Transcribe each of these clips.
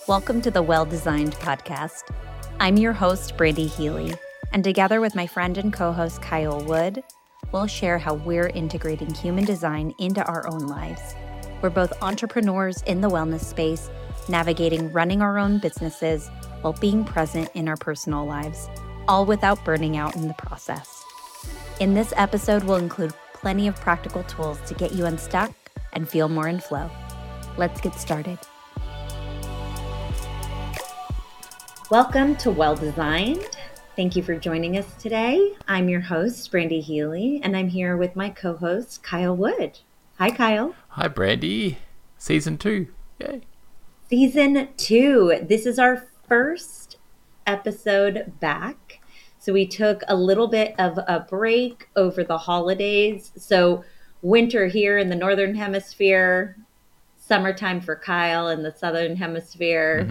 Welcome to the Well Designed podcast. I'm your host, Brandy Healy, and together with my friend and co-host Kyle Wood, we'll share how we're integrating human design into our own lives. We're both entrepreneurs in the wellness space, navigating running our own businesses while being present in our personal lives, all without burning out in the process. In this episode, we'll include plenty of practical tools to get you unstuck and feel more in flow. Let's get started. Welcome to Well Designed. Thank you for joining us today. I'm your host, Brandy Healy, and I'm here with my co-host, Kyle Wood. Hi, Kyle. Hi, Brandy. Season 2. Yay. Season 2. This is our first episode back. So we took a little bit of a break over the holidays. So winter here in the Northern Hemisphere, summertime for Kyle in the Southern Hemisphere.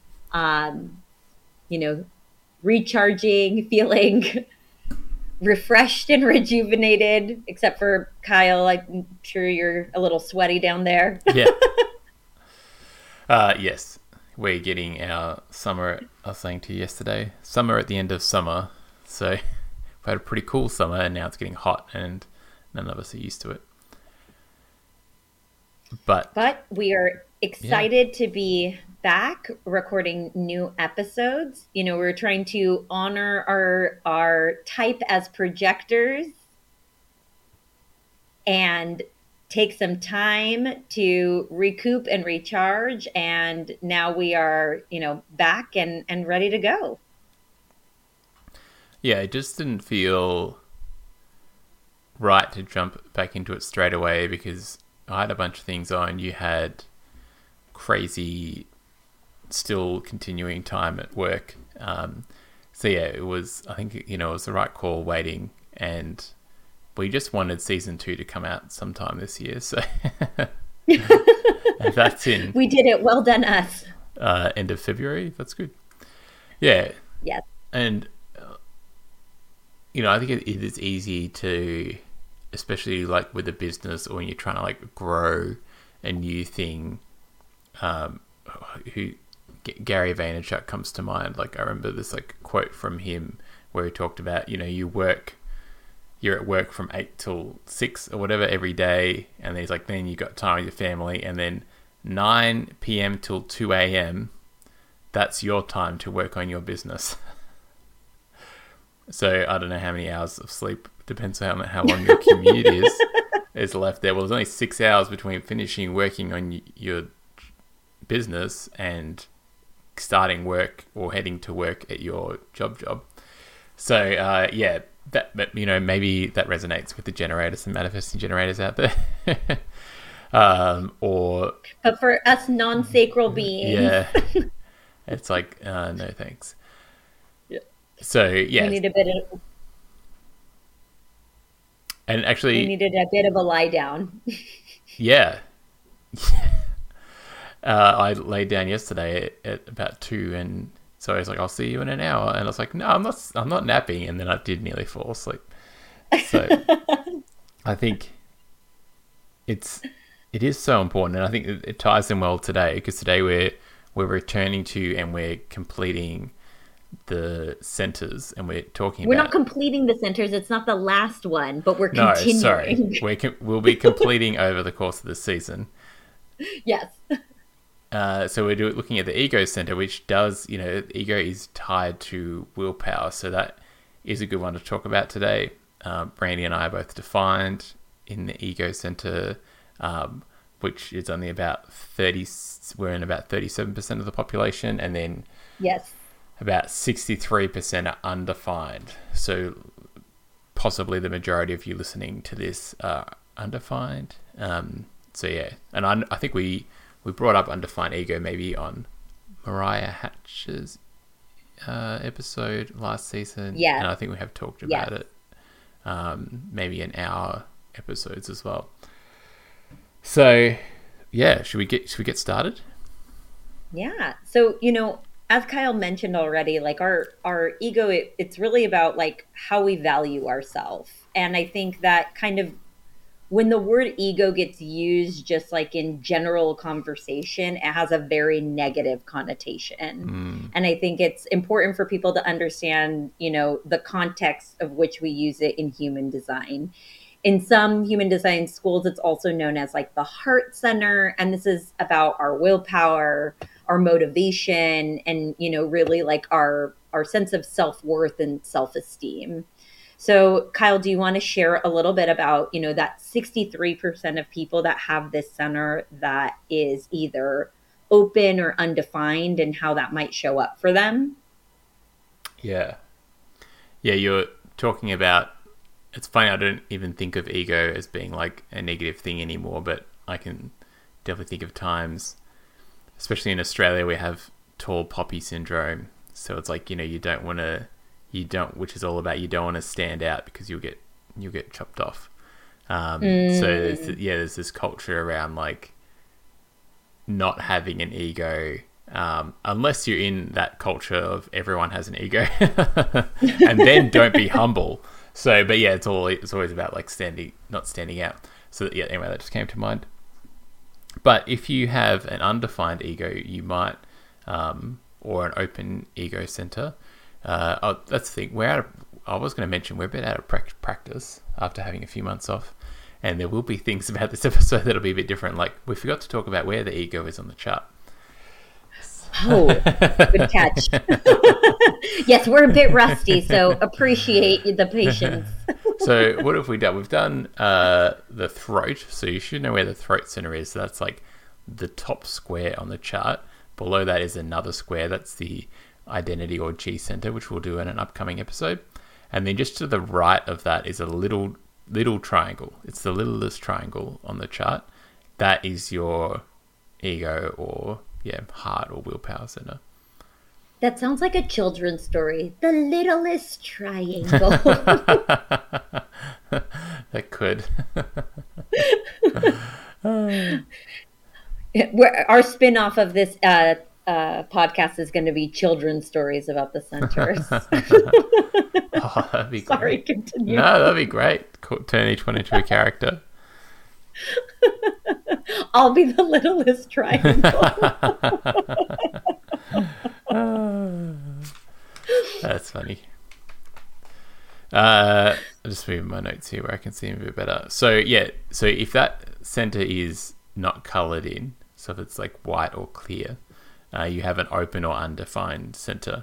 Recharging, feeling refreshed and rejuvenated, except for Kyle. I'm sure you're a little sweaty down there. Yeah. Yes. We're getting our summer, I was saying to you yesterday, summer at the end of summer. So we've had a pretty cool summer and now it's getting hot and none of us are used to it. But we are excited to be back recording new episodes. We're trying to honor our type as projectors and take some time to recoup and recharge. And now we are, back and ready to go. Yeah, it just didn't feel right to jump back into it straight away because I had a bunch of things on. You had crazy still continuing time at work. So yeah, it was, I think, it was the right call waiting, and we just wanted season 2 to come out sometime this year. So that's in. We did it. Well done us. End of February. That's good. Yeah. Yes. And, I think it is easy to, especially like with a business or when you're trying to grow a new thing, Gary Vaynerchuk comes to mind. I remember this quote from him where he talked about, you're at work from 8 till 6 or whatever every day. And he's like, then you got time with your family. And then 9 p.m. till 2 a.m., that's your time to work on your business. So I don't know how many hours of sleep, depends on how long your commute is left there. Well, there's only 6 hours between finishing working on your business and starting work or heading to work at your job. So yeah, that maybe that resonates with the generators and manifesting generators out there. But for us non-sacral beings, yeah, it's no thanks. Yeah. So yeah, we need a bit of. And actually, we needed a bit of a lie down. Yeah. I laid down yesterday at about 2, and so I was like, I'll see you in an hour. And I was like, no, I'm not napping. And then I did nearly fall asleep. So I think it is so important. And I think it ties in well today, because today we're returning to and we're completing the centers, and we're talking we're not completing the centers. It's not the last one, but we're continuing. No, sorry. We'll be completing over the course of the season. Yes. So we're looking at the ego center, which does, ego is tied to willpower. So that is a good one to talk about today. Brandy and I are both defined in the ego center, which is only about 30. We're in about 37% of the population, and then yes, about 63% are undefined. So possibly the majority of you listening to this are undefined. So yeah, and I think we brought up undefined ego maybe on Mariah Hatch's episode last season. Yeah. And I think we have talked about it maybe in our episodes as well. So yeah, should we get started? Yeah. So, as Kyle mentioned already, our ego, it's really about how we value ourselves. And I think that kind of when the word ego gets used just like in general conversation, it has a very negative connotation. And I think it's important for people to understand, the context of which we use it in human design. In some human design schools, it's also known as like the heart center. And this is about our willpower, our motivation, and, really like our sense of self-worth and self-esteem. So, Kyle, do you want to share a little bit about, that 63% of people that have this center that is either open or undefined and how that might show up for them? Yeah. Yeah, you're talking about, it's funny, I don't even think of ego as being like a negative thing anymore, but I can definitely think of times, especially in Australia, we have tall poppy syndrome. So it's like, which is all about, you don't want to stand out because you'll get chopped off. So there's this culture around like not having an ego, unless you're in that culture of everyone has an ego, and then don't be humble. So, but yeah, it's always about like not standing out. So yeah, anyway, that just came to mind. But if you have an undefined ego, you might, or an open ego center. That's the thing. I was going to mention we're a bit out of practice after having a few months off, and there will be things about this episode that'll be a bit different. Like we forgot to talk about where the ego is on the chart. Oh, good catch. Yes, we're a bit rusty, so appreciate the patience. So what have we done? We've done the throat. So you should know where the throat center is. So that's like the top square on the chart. Below that is another square. That's the identity or G center, which we'll do in an upcoming episode. And then just to the right of that is a little triangle. It's the littlest triangle on the chart. That is your ego or heart or willpower center. That sounds like a children's story. The littlest triangle. That could. Our spin-off of this podcast is going to be children's stories about the centers. Oh, that'd be great. Sorry, continue. No, that'd be great. Turn each one into a character. I'll be the littlest triangle. That's funny. I'll just move my notes here where I can see them a bit better. So if that center is not colored in, so if it's like white or clear, you have an open or undefined center.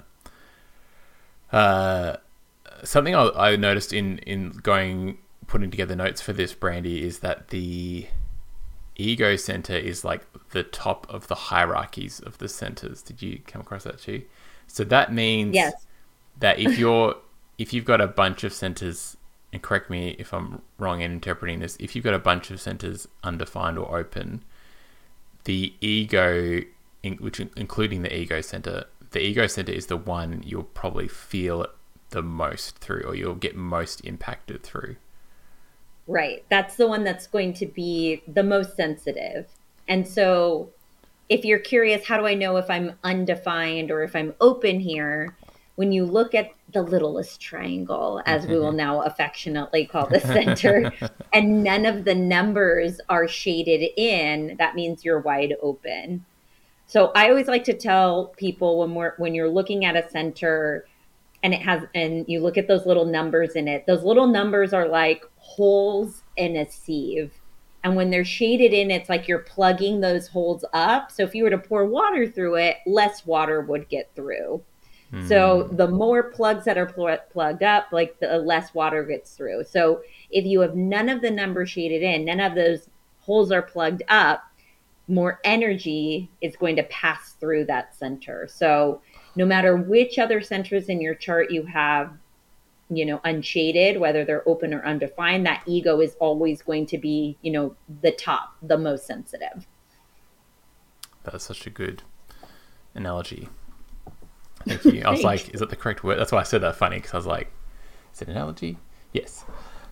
Something I noticed in putting together notes for this, Brandy, is that the ego center is like the top of the hierarchies of the centers. Did you come across that too? So that means that if you've got a bunch of centers, and correct me if I'm wrong in interpreting this, if you've got a bunch of centers undefined or open, the ego, including the ego center is the one you'll probably feel it the most through, or you'll get most impacted through. Right. That's the one that's going to be the most sensitive. And so if you're curious, how do I know if I'm undefined or if I'm open here? When you look at the littlest triangle, as we will now affectionately call the center, and none of the numbers are shaded in, that means you're wide open. So I always like to tell people when you're looking at a center and you look at those little numbers in it, those little numbers are like holes in a sieve. And when they're shaded in, it's like you're plugging those holes up. So if you were to pour water through it, less water would get through. So the more plugs that are plugged up, like the less water gets through. So if you have none of the numbers shaded in, none of those holes are plugged up, more energy is going to pass through that center. So no matter which other centers in your chart you have, unshaded, whether they're open or undefined, that ego is always going to be, the top, the most sensitive. That's such a good analogy. Thank you. I was like, is that the correct word? That's why I said that funny, because I was like, is it analogy? Yes.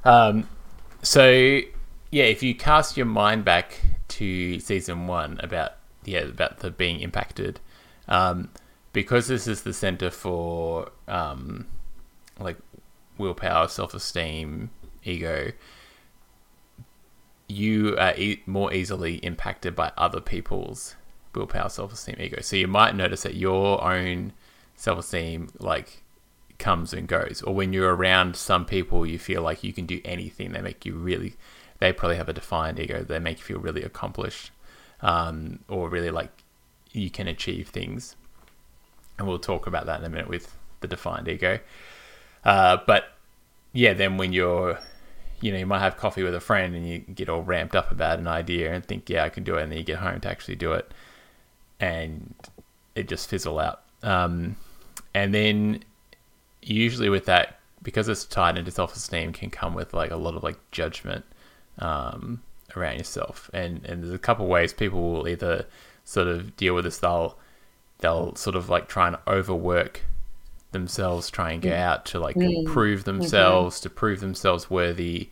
So if you cast your mind back to season 1 about the being impacted, because this is the center for like willpower, self-esteem, ego, you are more easily impacted by other people's willpower, self-esteem, ego. So you might notice that your own self-esteem like comes and goes, or when you're around some people, you feel like you can do anything. They probably have a defined ego. They make you feel really accomplished, or really like you can achieve things. And we'll talk about that in a minute with the defined ego. But yeah, then when you might have coffee with a friend and you get all ramped up about an idea and think, yeah, I can do it. And then you get home to actually do it and it just fizzle out. And then usually with that, because it's tied into self-esteem, can come with like a lot of like judgment around yourself. And there's a couple ways people will either sort of deal with this. They'll sort of like try and overwork themselves, try and go out to like prove themselves, to prove themselves worthy,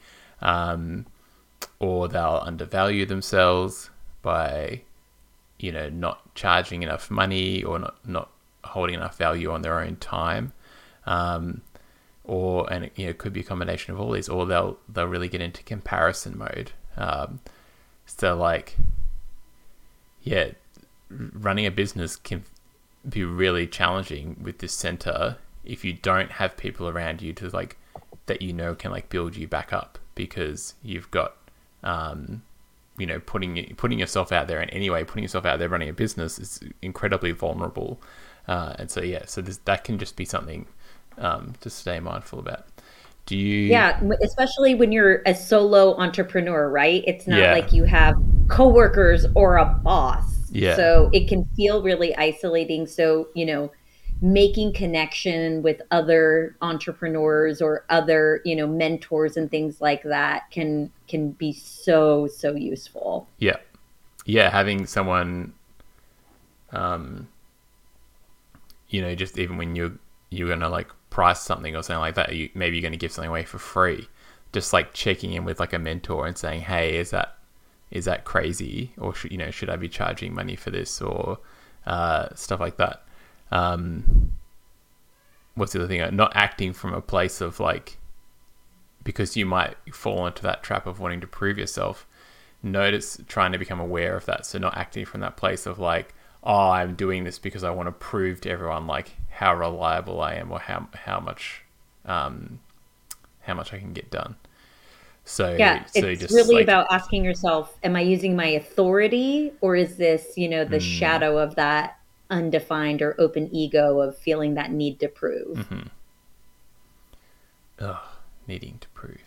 or they'll undervalue themselves by, not charging enough money or not holding enough value on their own time. It could be a combination of all these, or they'll really get into comparison mode. So like, yeah, running a business can be really challenging with this center if you don't have people around you to like that can like build you back up, because you've got putting yourself out there in any way, putting yourself out there running a business is incredibly vulnerable, and so that can just be something to stay mindful about. Especially when you're a solo entrepreneur, right? It's not like you have coworkers or a boss. Yeah. So it can feel really isolating. So, making connection with other entrepreneurs or other, mentors and things like that can be so, so useful. Yeah. Yeah. Having someone, just even when you're going to like price something or something like that, maybe you're going to give something away for free, just like checking in with like a mentor and saying, hey, is that crazy, or should I be charging money for this, or stuff like that. What's the other thing? Not acting from a place of like, because you might fall into that trap of wanting to prove yourself. Trying to become aware of that. So not acting from that place of like, oh, I'm doing this because I want to prove to everyone like how reliable I am, or how much I can get done. So it's just really like, about asking yourself, am I using my authority, or is this, the shadow of that undefined or open ego of feeling that need to prove? Mm-hmm. Oh, needing to prove.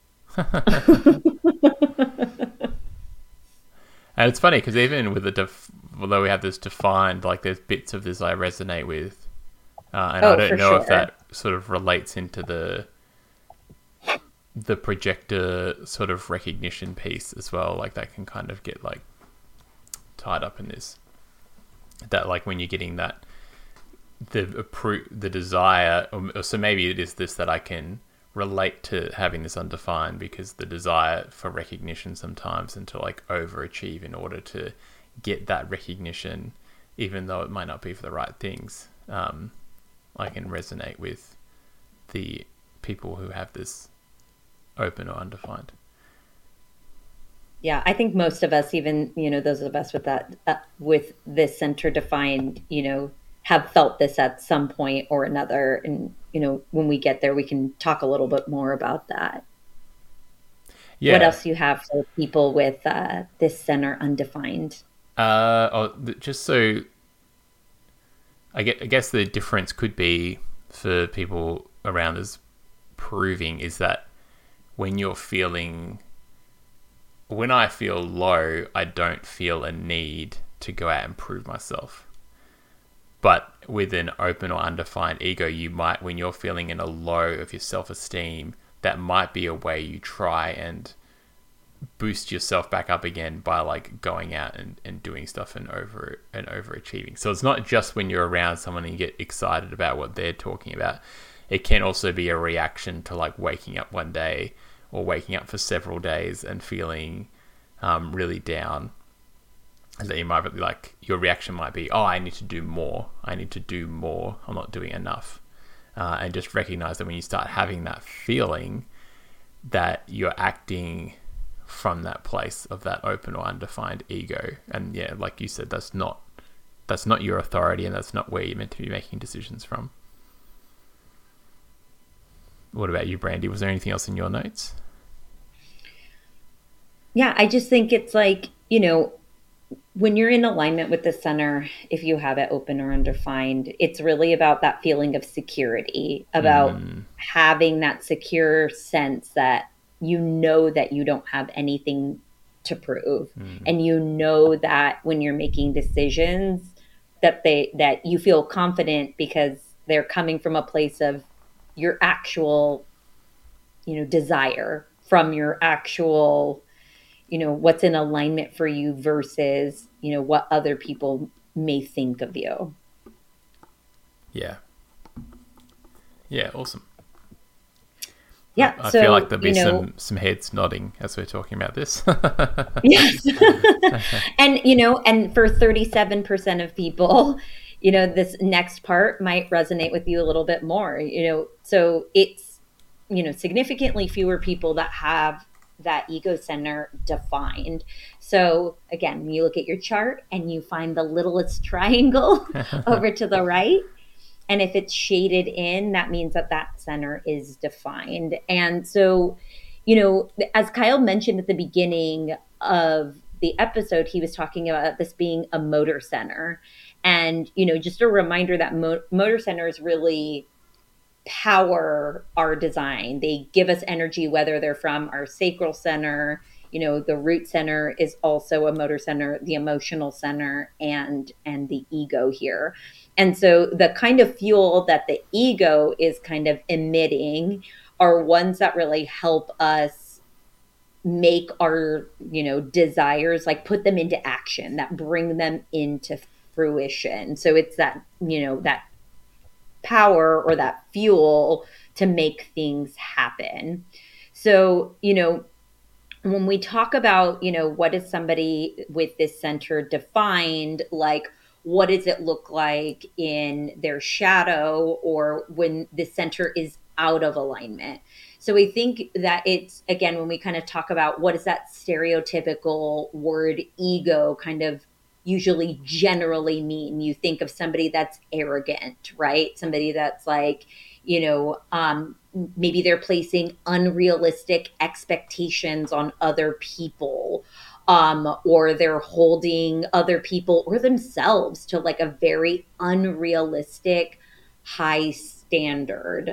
And it's funny because even with although we have this defined, like there's bits of this I resonate with, and I don't know if that sort of relates into the projector sort of recognition piece as well. Like that can kind of get like tied up in this. That like when you're getting that the desire, or so maybe it is this that I can relate to having this undefined, because the desire for recognition sometimes, and to like overachieve in order to get that recognition, even though it might not be for the right things. I can resonate with the people who have this open or undefined. Yeah, I think most of us, even, those of us with that, with this center defined, have felt this at some point or another. And, when we get there, we can talk a little bit more about that. Yeah. What else do you have for people with this center undefined? Just so I guess the difference could be for people around this proving is that when I feel low, I don't feel a need to go out and prove myself. But with an open or undefined ego, you might, when you're feeling in a low of your self-esteem, that might be a way you try and boost yourself back up again by like going out and doing stuff and overachieving. So it's not just when you're around someone and you get excited about what they're talking about. It can also be a reaction to like waking up one day or waking up for several days and feeling really down. That you might be like, your reaction might be, oh, I need to do more. I'm not doing enough. And just recognize that when you start having that feeling, that you're acting from that place of that open or undefined ego. And yeah, like you said, that's not your authority, and that's not where you're meant to be making decisions from. What about you, Brandy? Was there anything else in your notes? Yeah, I just think it's like, when you're in alignment with the center, if you have it open or undefined, it's really about that feeling of security, about having that secure sense that that you don't have anything to prove. And that when you're making decisions, that you feel confident because they're coming from a place of your actual, desire, from your actual, what's in alignment for you versus, what other people may think of you. Yeah. Yeah, awesome. Yeah. I feel like there'll be some heads nodding as we're talking about this. Yes. And, and for 37% of people, this next part might resonate with you a little bit more, so it's, significantly fewer people that have that ego center defined. So again, when you look at your chart and you find the littlest triangle over to the right, and if it's shaded in, that means that center is defined. And so, as Kyle mentioned at the beginning of the episode, he was talking about this being a motor center. And, just a reminder that motor centers really power our design. They give us energy, whether they're from our sacral center, the root center is also a motor center, the emotional center, and the ego here. And so the kind of fuel that the ego is kind of emitting are ones that really help us make our, desires, like put them into action, that bring them into fruition. So it's that, that power or that fuel to make things happen. So, when we talk about, what is somebody with this center defined, like what does it look like in their shadow or when the center is out of alignment? So we think that it's, again, when we kind of talk about what is that stereotypical word ego kind of usually generally mean, you think of somebody that's arrogant, right? Somebody that's like, maybe they're placing unrealistic expectations on other people, or they're holding other people or themselves to like a very unrealistic high standard.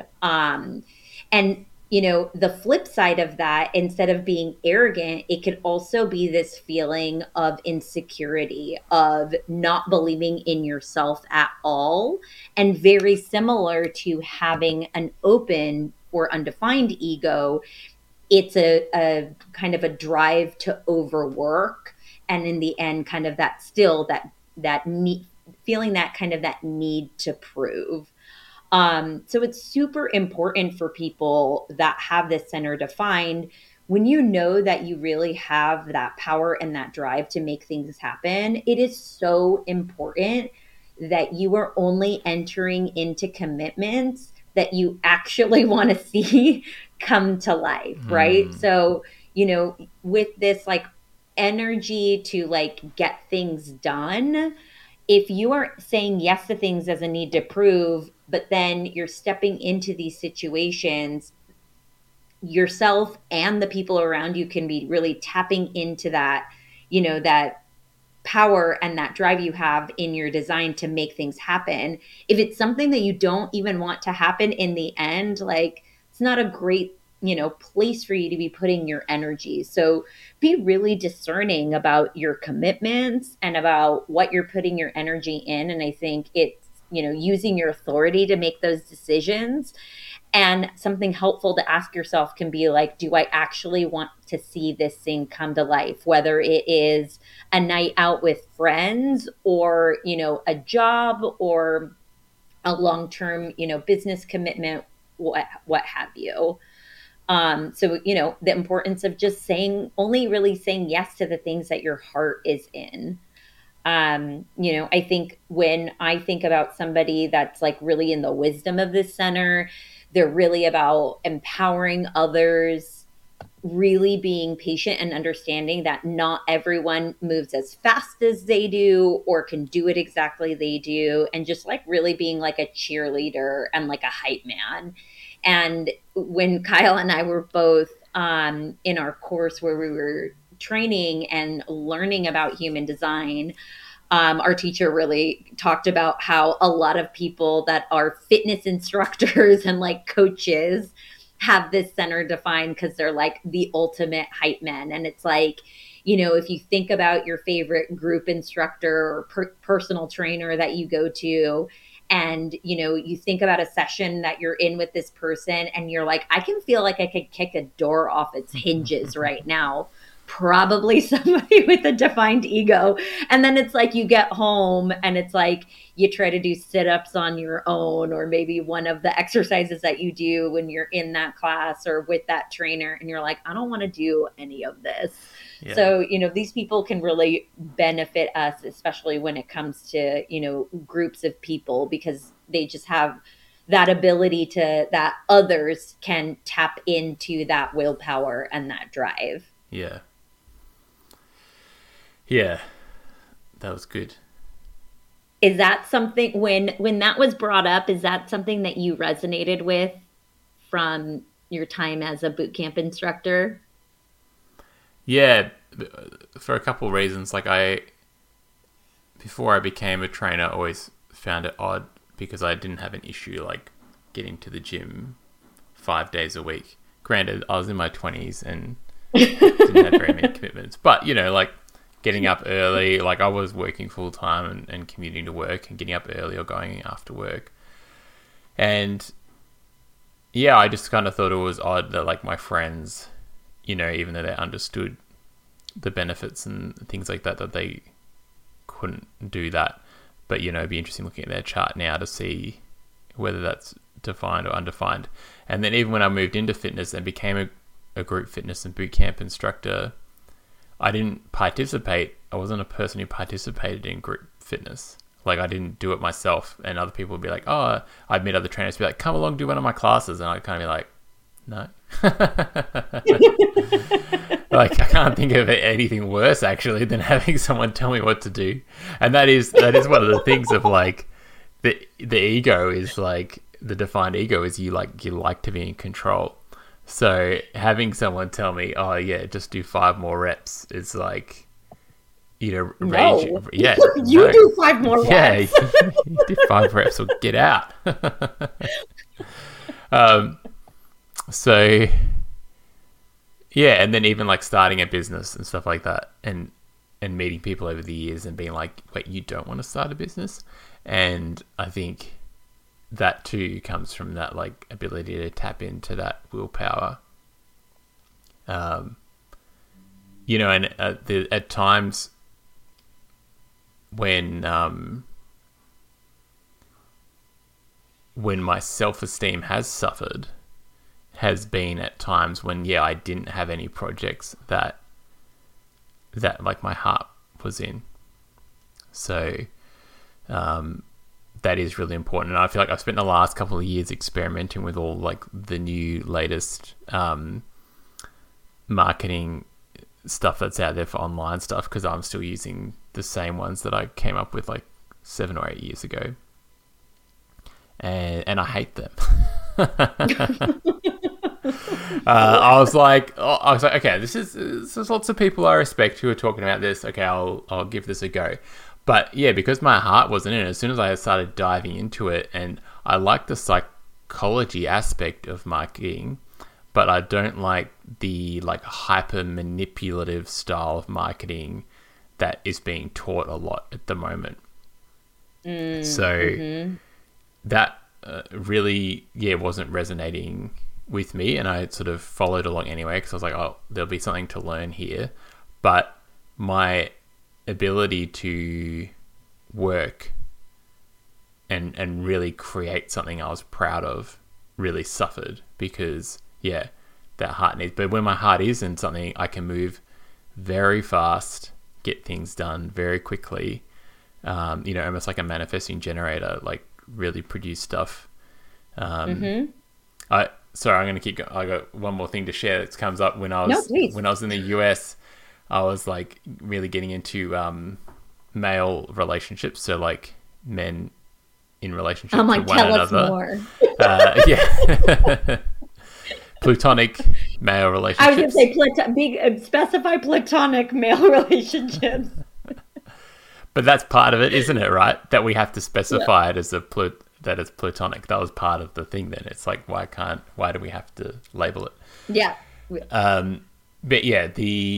And the flip side of that, instead of being arrogant, it could also be this feeling of insecurity, of not believing in yourself at all. And very similar to having an open or undefined ego, it's a kind of a drive to overwork. And in the end, kind of that need, feeling that kind of that need to prove. So it's super important for people that have this center defined. When you know that you really have that power and that drive to make things happen, it is so important that you are only entering into commitments that you actually want to see come to life, right? So, with this like energy to like get things done, if you are saying yes to things as a need to prove, but then you're stepping into these situations, yourself and the people around you can be really tapping into that, that power and that drive you have in your design to make things happen. If it's something that you don't even want to happen in the end, like it's not a great place for you to be putting your energy. So be really discerning about your commitments and about what you're putting your energy in. And I think it's, using your authority to make those decisions. And something helpful to ask yourself can be like, do I actually want to see this thing come to life? Whether it is a night out with friends or, a job or a long-term, business commitment, what have you. So, the importance of just only really saying yes to the things that your heart is in. I think when I think about somebody that's like really in the wisdom of this center, they're really about empowering others really being patient and understanding that not everyone moves as fast as they do or can do it exactly they do, and just like really being like a cheerleader and like a hype man. And when Kyle and I were both in our course where we were training and learning about human design, our teacher really talked about how a lot of people that are fitness instructors and like coaches have this center defined because they're like the ultimate hype men. And it's like, you know, if you think about your favorite group instructor or personal trainer that you go to, and, you know, you think about a session that you're in with this person and you're like, I can feel like I could kick a door off its hinges right now. Probably somebody with a defined ego. And then it's like you get home and it's like you try to do sit-ups on your own, or maybe one of the exercises that you do when you're in that class or with that trainer, and you're like, I don't want to do any of this. Yeah. So, you know, these people can really benefit us, especially when it comes to, you know, groups of people, because they just have that ability to, that others can tap into that willpower and that drive. Yeah. Yeah, that was good. Is that something, when that was brought up, is that something that you resonated with from your time as a boot camp instructor? Yeah, for a couple of reasons. Like before I became a trainer, I always found it odd because I didn't have an issue like getting to the gym 5 days a week. Granted, I was in my 20s and didn't have very many commitments, but you know, like getting up early, like I was working full time and commuting to work and getting up early or going after work. And yeah, I just kind of thought it was odd that like my friends, you know, even though they understood the benefits and things like that, that they couldn't do that. But, you know, it'd be interesting looking at their chart now to see whether that's defined or undefined. And then even when I moved into fitness and became a group fitness and boot camp instructor, I didn't participate. I wasn't a person who participated in group fitness. Like I didn't do it myself, and other people would be like, oh, I'd meet other trainers, be like, come along, do one of my classes. And I'd kind of be like, no. Like I can't think of anything worse actually than having someone tell me what to do. And that is one of the things of like the ego is like, the defined ego is you like to be in control. So having someone tell me, oh yeah, just do 5 more reps, it's like, you know, rage. No. Yeah, you do 5 more reps. Yeah, you do 5 reps or get out. So yeah, and then even like starting a business and stuff like that, and meeting people over the years and being like, wait, you don't want to start a business? And I think that too comes from that like ability to tap into that willpower. You know, and at times when my self-esteem has suffered, has been at times when, yeah, I didn't have any projects that like my heart was in. So, that is really important. And I feel like I've spent the last couple of years experimenting with all like the new latest marketing stuff that's out there for online stuff, because I'm still using the same ones that I came up with like 7 or 8 years ago. And I hate them. I was like, okay, there's lots of people I respect who are talking about this. Okay, I'll give this a go. But yeah, because my heart wasn't in it, as soon as I started diving into it, and I like the psychology aspect of marketing, but I don't like the like hyper manipulative style of marketing that is being taught a lot at the moment. That really, wasn't resonating with me, and I sort of followed along anyway because I was like, oh, there'll be something to learn here. But my ability to work and really create something I was proud of really suffered because, that heart needs. But when my heart is in something, I can move very fast, get things done very quickly, almost like a manifesting generator, like really produce stuff. I sorry, I'm going to keep going. I got one more thing to share that comes up when I No, was please. in the US. I was like really getting into male relationships, so like men in relationship Oh my, to one tell us another. more. Yeah. Platonic male I was going relationships. to say specify platonic male relationships. But that's part of it, isn't it, right? That we have to Yeah. specify it as that it's platonic. That was part of the thing then. It's like why do we have to label it? Yeah. But yeah,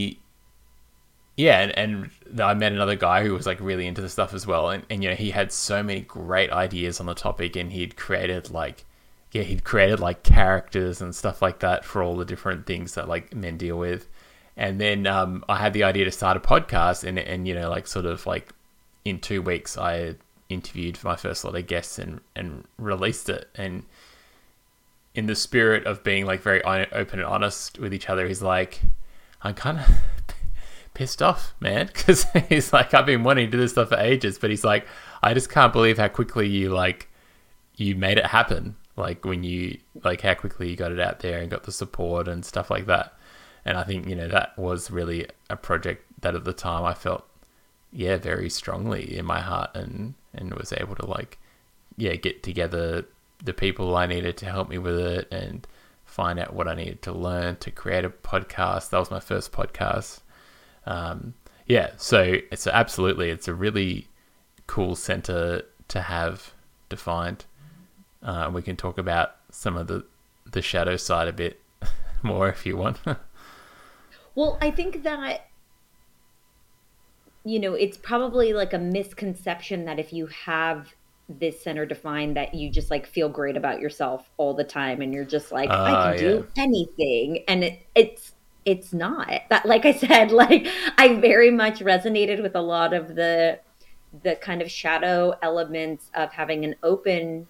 and I met another guy who was like really into the stuff as well, and you know, he had so many great ideas on the topic, and he'd created like characters and stuff like that for all the different things that like men deal with. And then I had the idea to start a podcast, and you know, like sort of like in 2 weeks I interviewed my first lot of guests and released it. And in the spirit of being like very open and honest with each other, he's like, I'm kind of pissed off, man, because he's like, I've been wanting to do this stuff for ages, but he's like, I just can't believe how quickly you made it happen. Like when you like how quickly you got it out there and got the support and stuff like that. And I think, you know, that was really a project that at the time I felt, very strongly in my heart, and was able to like, get together the people I needed to help me with it and find out what I needed to learn to create a podcast. That was my first podcast. So it's a really cool center to have defined. We can talk about some of the shadow side a bit more if you want. Well, I think that, you know, it's probably like a misconception that if you have this center defined, that you just like feel great about yourself all the time and you're just like, I can Yeah. do anything. And it's not that, like I said, like I very much resonated with a lot of the kind of shadow elements of having an open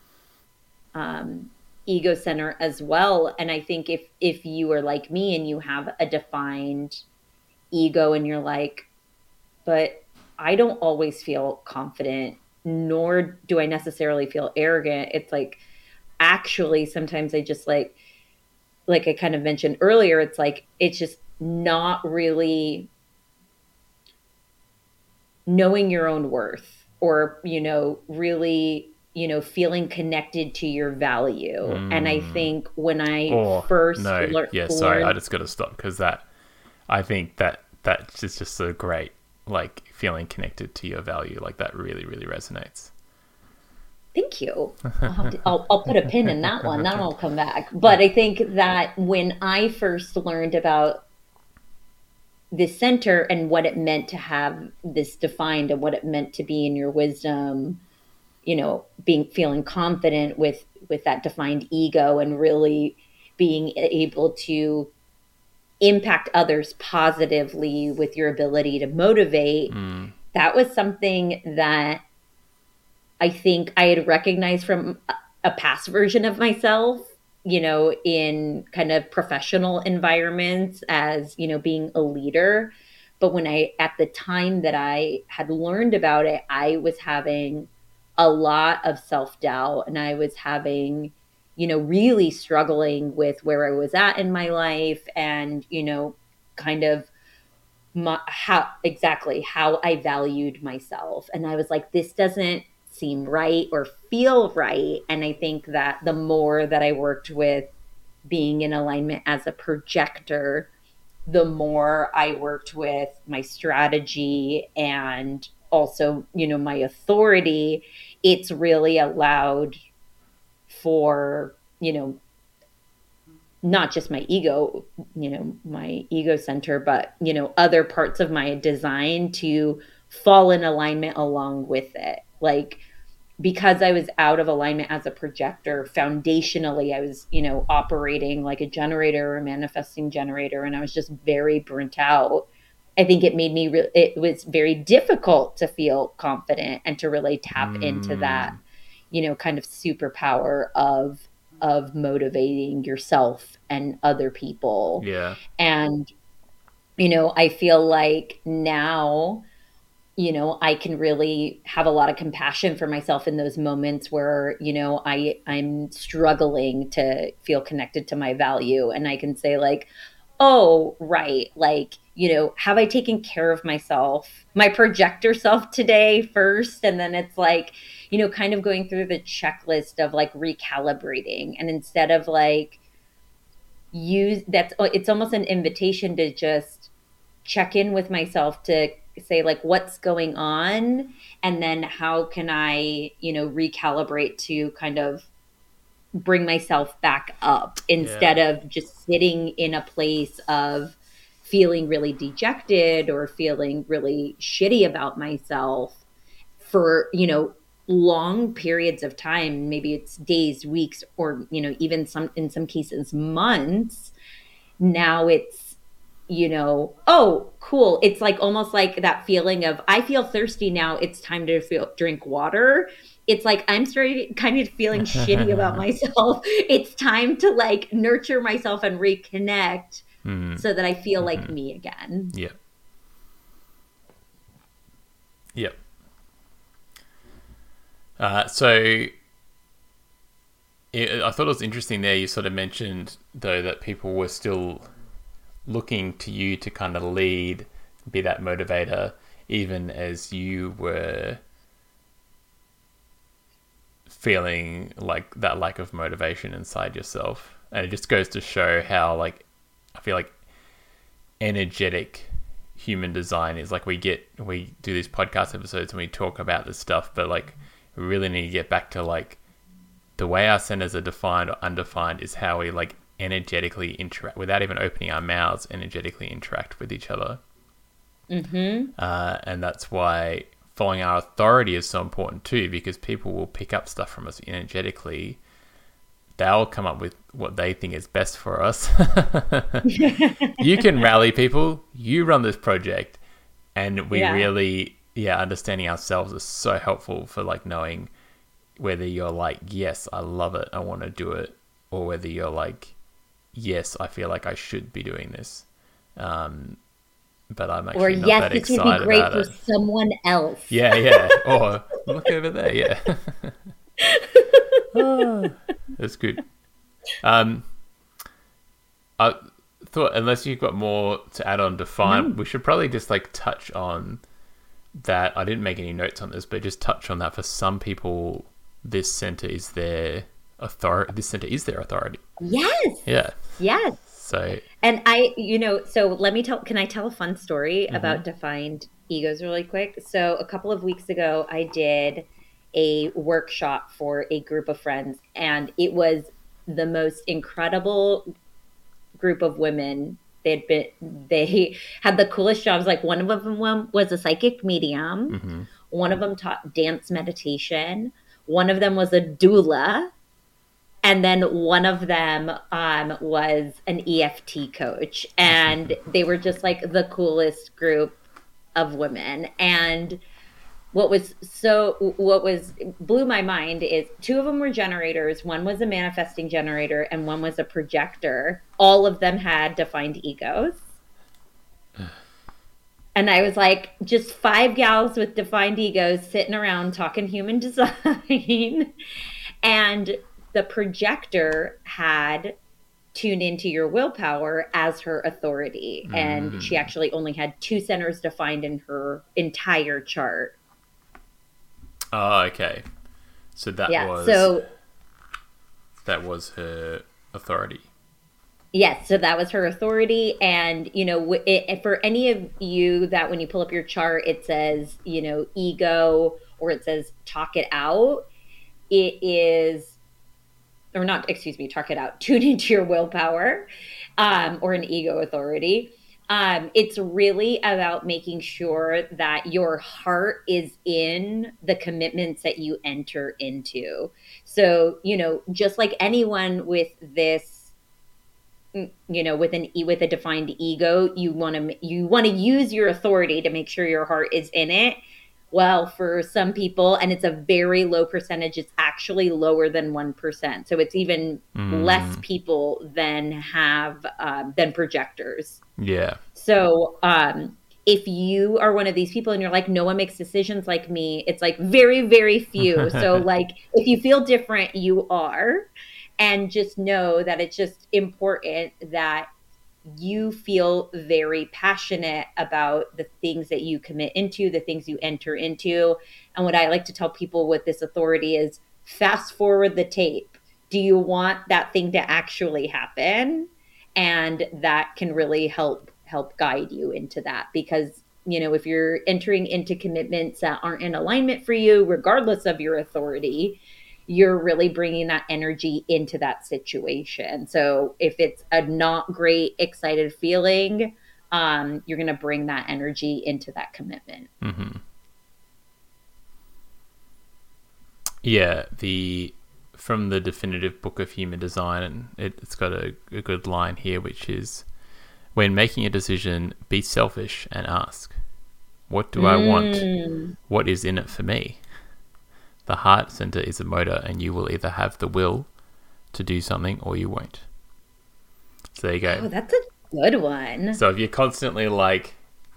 ego center as well. And I think if you are like me and you have a defined ego and you're like, but I don't always feel confident, nor do I necessarily feel arrogant. It's like, actually, sometimes I just like I kind of mentioned earlier, it's like, it's just not really knowing your own worth, or, you know, really, you know, feeling connected to your value. And I think when I Or first no, yeah, sorry, I learned, just got to stop because I think that's just so great. Like feeling connected to your value, like that really, really resonates. thank you. I'll put a pin in that one. Then I'll come back. But I think that when I first learned about this center and what it meant to have this defined and what it meant to be in your wisdom, you know, feeling confident with that defined ego and really being able to impact others positively with your ability to motivate, that was something that I think I had recognized from a past version of myself, you know, in kind of professional environments as, you know, being a leader. But at the time that I had learned about it, I was having a lot of self doubt, and I was having, you know, really struggling with where I was at in my life, and, you know, kind of how I valued myself. And I was like, this doesn't seem right or feel right. And I think that the more that I worked with being in alignment as a projector, the more I worked with my strategy and also, you know, my authority, it's really allowed for, you know, not just my ego, you know, my ego center, but, you know, other parts of my design to fall in alignment along with it. Like, because I was out of alignment as a projector, foundationally, I was, you know, operating like a generator or a manifesting generator, and I was just very burnt out. I think it made me, it was very difficult to feel confident and to really tap into that, you know, kind of superpower of motivating yourself and other people. Yeah. And, you know, I feel like now, I can really have a lot of compassion for myself in those moments where, I'm struggling to feel connected to my value. And I can say like, oh, right. Like, have I taken care of myself, my projector self today first? And then it's like, kind of going through the checklist of like recalibrating. And instead of like it's almost an invitation to just check in with myself to say like, what's going on? And then how can I, recalibrate to kind of bring myself back up instead of just sitting in a place of feeling really dejected or feeling really shitty about myself for, long periods of time. Maybe it's days, weeks, or, even in some cases, months. Now it's, oh, cool. It's like almost like that feeling of, I feel thirsty now. It's time to drink water. It's like I'm starting kind of feeling shitty about myself. It's time to like nurture myself and reconnect so that I feel like me again. Yeah. Yep. So I thought it was interesting there. You sort of mentioned though that people were still looking to you to kind of lead, be that motivator, even as you were feeling like that lack of motivation inside yourself. And it just goes to show how like I feel like energetic human design is. Like we do these podcast episodes and we talk about this stuff, but like we really need to get back to like the way our centers are defined or undefined is how we like energetically interact without even opening our mouths, energetically interact with each other. And that's why following our authority is so important too, because people will pick up stuff from us energetically. They'll come up with what they think is best for us. You can rally people. You run this project. And we really, understanding ourselves is so helpful for like knowing whether you're like, yes, I love it, I want to do it. Or whether you're like, yes, I feel like I should be doing this. But I'm actually not that excited about it. Or yes, this would be great for someone else. Yeah. Or look over there, yeah. That's good. I thought, unless you've got more to add on define, we should probably just like touch on that. I didn't make any notes on this, but just touch on that. For some people, this center is their authority. This center is their authority. Yes. Yeah. Yes. So. And so can I tell a fun story about defined egos really quick? So a couple of weeks ago, I did a workshop for a group of friends, and it was the most incredible group of women. They had the coolest jobs. Like one of them was a psychic medium. One of them taught dance meditation. One of them was a doula. And then one of them was an EFT coach. And they were just like the coolest group of women. And what blew my mind is two of them were generators. One was a manifesting generator and one was a projector. All of them had defined egos. And I was like, just 5 gals with defined egos sitting around talking human design. And the projector had tuned into your willpower as her authority. And she actually only had 2 centers defined in her entire chart. Oh, okay. So that was her authority. Yes, so that was her authority. And, for any of you that when you pull up your chart, it says, ego, or it says talk it out, it is, or not, talk it out, tune into your willpower, or an ego authority. It's really about making sure that your heart is in the commitments that you enter into. So, just like anyone with this, with a defined ego, you want to use your authority to make sure your heart is in it. Well, for some people, and it's a very low percentage, it's actually lower than 1%. So it's even less people than projectors. Yeah. So, if you are one of these people and you're like, no one makes decisions like me, it's like very, very few. So like, if you feel different, you are. And just know that it's just important that you feel very passionate about the things that you commit into, the things you enter into. And what I like to tell people with this authority is fast forward the tape. Do you want that thing to actually happen? And that can really help guide you into that, because if you're entering into commitments that aren't in alignment for you, regardless of your authority, you're really bringing that energy into that situation. So if it's a not great, excited feeling, you're going to bring that energy into that commitment. Mm-hmm. Yeah, from the Definitive Book of Human Design, it's got a good line here, which is, when making a decision, be selfish and ask, what do I want? What is in it for me? The heart center is a motor, and you will either have the will to do something or you won't. So there you go. Oh, that's a good one. So if you're constantly like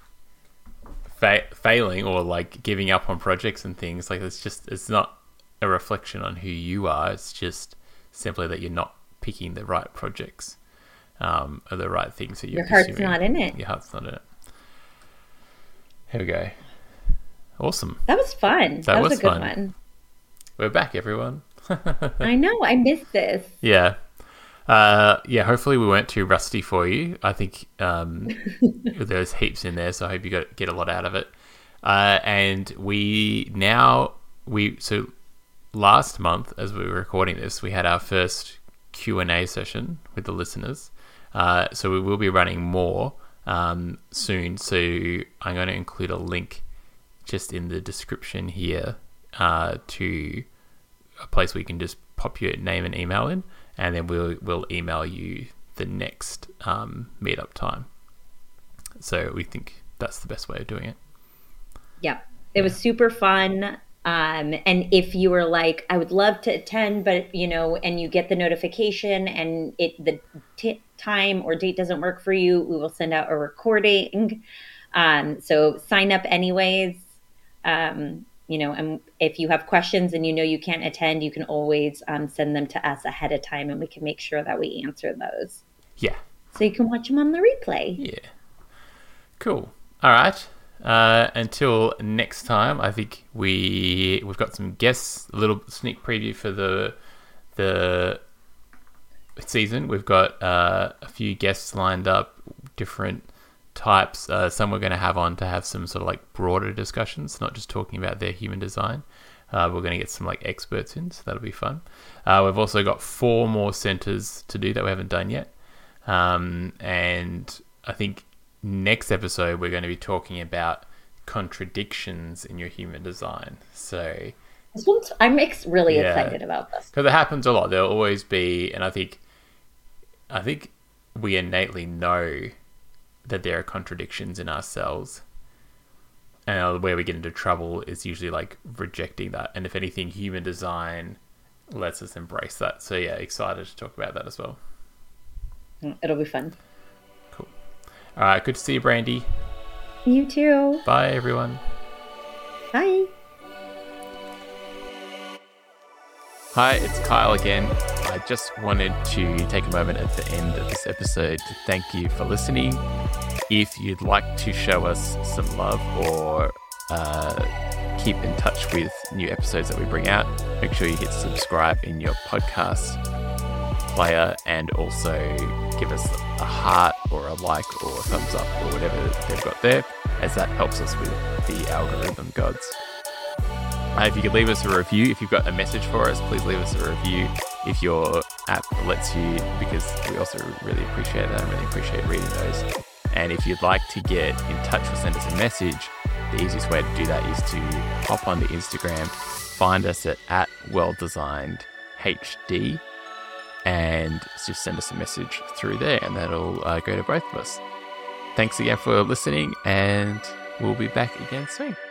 failing or like giving up on projects and things, like it's not a reflection on who you are. It's just simply that you're not picking the right projects. Are the right things that you're pursuing. Heart's not in it. Your heart's not in it. Here we go. Awesome. That was fun. That was a good one. We're back, everyone. I know. I missed this. Yeah. Hopefully we weren't too rusty for you. I think there's heaps in there, so I hope you get a lot out of it. And so last month, as we were recording this, we had our first Q&A session with the listeners. So we will be running more soon. So I'm going to include a link just in the description here to a place where you can just pop your name and email in, and then we'll email you the next meetup time. So we think that's the best way of doing it. Yeah, it was super fun. And if you were like, I would love to attend, but and you get the notification and the time or date doesn't work for you, we will send out a recording. So sign up anyways. And if you have questions and you can't attend, you can always send them to us ahead of time, and we can make sure that we answer those. Yeah. So you can watch them on the replay. Yeah. Cool. All right. Until next time, I think we've got some guests, a little sneak preview for the season. We've got a few guests lined up, different types. Some we're going to have on to have some sort of like broader discussions, not just talking about their human design. We're going to get some like experts in, so that'll be fun. We've also got 4 more centers to do that we haven't done yet. And I think next episode we're going to be talking about contradictions in your human design. So I'm really excited about this, because it happens a lot. There'll always be, and I think we innately know that there are contradictions in ourselves, and where we get into trouble is usually like rejecting that. And if anything, human design lets us embrace that. So yeah, excited to talk about that as well. It'll be fun. Cool. All right, good to see you, Brandy. You too. Bye, everyone. Bye. Hi, it's Kyle again. I just wanted to take a moment at the end of this episode to thank you for listening. If you'd like to show us some love or keep in touch with new episodes that we bring out, make sure you hit subscribe in your podcast player, and also give us a heart or a like or a thumbs up or whatever they've got there, as that helps us with the algorithm gods. If you could leave us a review, if you've got a message for us, please leave us a review if your app lets you, because we also really appreciate that and really appreciate reading those. And if you'd like to get in touch or send us a message, the easiest way to do that is to hop onto Instagram, find us at welldesignedhd, and just send us a message through there, and that'll go to both of us. Thanks again for listening, and we'll be back again soon.